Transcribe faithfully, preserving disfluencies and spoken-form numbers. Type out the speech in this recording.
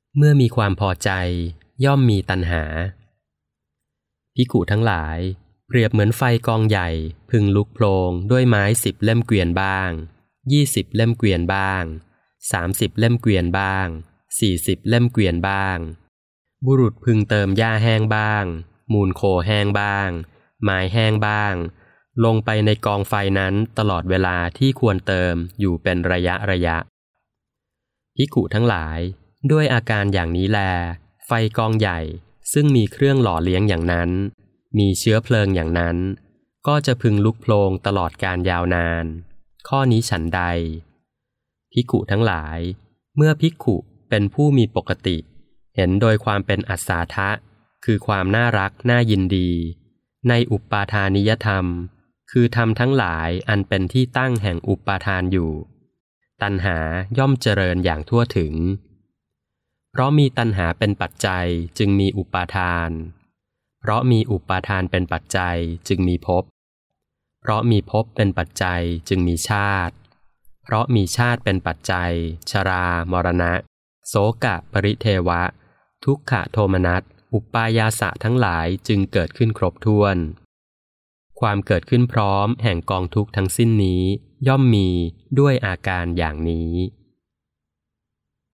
เมื่อมีความพอใจย่อมมีตัณหาภิกขุทั้งหลายเปรียบเหมือนไฟกองใหญ่พึงลุกโพลงด้วยไม้สิบเล่มเกวียนบ้างยี่สิบเล่มเกวียนบ้างสามสิบเล่มเกวียนบ้างสี่สิบเล่มเกวียนบ้างบุรุษพึงเติมหญ้าแห้งบ้างมูลโคแห้งบ้างไม้แห้งบ้างลงไปในกองไฟนั้นตลอดเวลาที่ควรเติมอยู่เป็นระยะระยะภิกขุทั้งหลายด้วยอาการอย่างนี้แลไฟกองใหญ่ซึ่งมีเครื่องหล่อเลี้ยงอย่างนั้นมีเชื้อเพลิงอย่างนั้นก็จะพึงลุกโพลงตลอดการยาวนานข้อนี้ฉันใดภิกขุทั้งหลายเมื่อภิกขุเป็นผู้มีปกติเห็นโดยความเป็นอัศสาทะคือความน่ารักน่ายินดีในอุปาทานิยธรรมคือธรรมทั้งหลายอันเป็นที่ตั้งแห่งอุปาทานอยู่ตัณหาย่อมเจริญอย่างทั่วถึงเพราะมีตัณหาเป็นปัจจัยจึงมีอุปาทานเพราะมีอุปาทานเป็นปัจจัยจึงมีภพเพราะมีภพเป็นปัจจัยจึงมีชาติเพราะมีชาติเป็นปัจจัยชรามรณะโสกะปริเทวะทุกขโทมนัสอุปายาสะทั้งหลายจึงเกิดขึ้นครบถ้วนความเกิดขึ้นพร้อมแห่งกองทุกข์ทั้งสิ้นนี้ย่อมมีด้วยอาการอย่างนี้